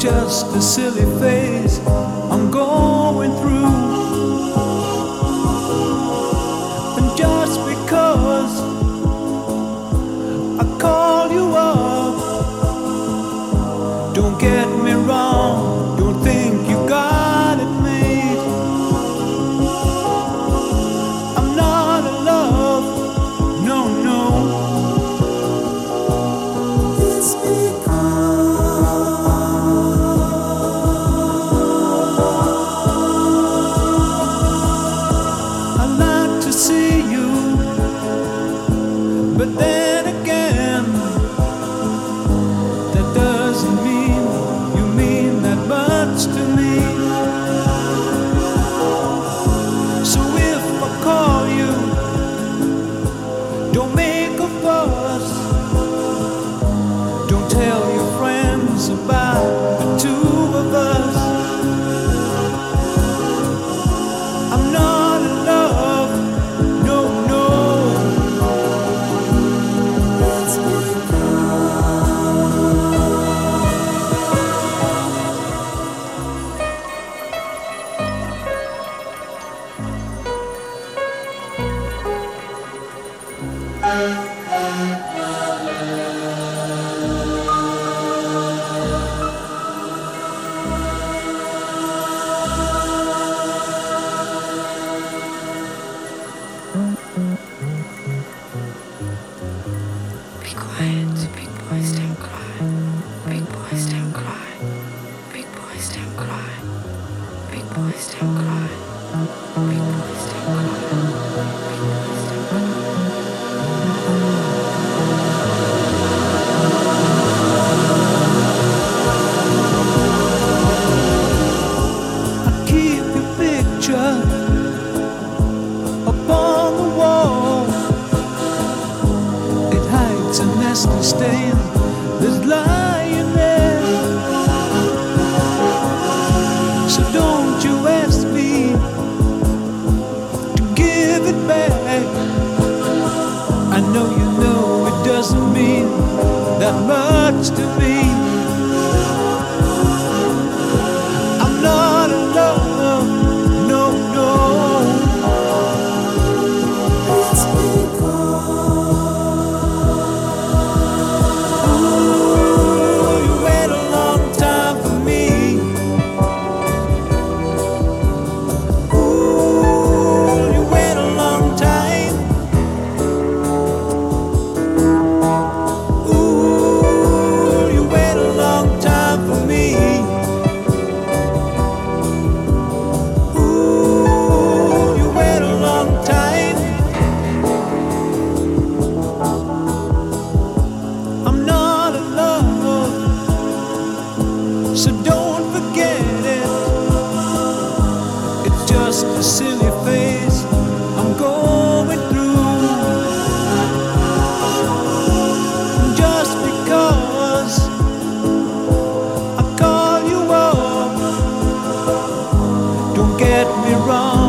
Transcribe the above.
just a silly phase I'm going through. And just because I call you up, don't get me wrong, don't think you got it made. I'm not in love, no, no. It's see you, but then again, that doesn't mean you mean that much to me. So if I call you, don't make a fuss, don't tell your friends about the two of us. I'm not in love, no, no. Be quiet, big boys don't cry. Big boys don't cry. Big boys don't cry. Big boys don't cry. Big boys don't cry. I keep your picture upon the wall. It hides a nasty stain that's lying there. So don't you ask me to give it back. I know you know it doesn't mean that much to me. I'm not in love, no, no. It's ooh, you wait a long time for me. Ooh, you wait a long time. Ooh, you wait a long time for me. Ooh, you wait a long time. I'm not in love, so don't forget it. It's just a silly phase I'm going through. Just because I call you up, don't get me wrong,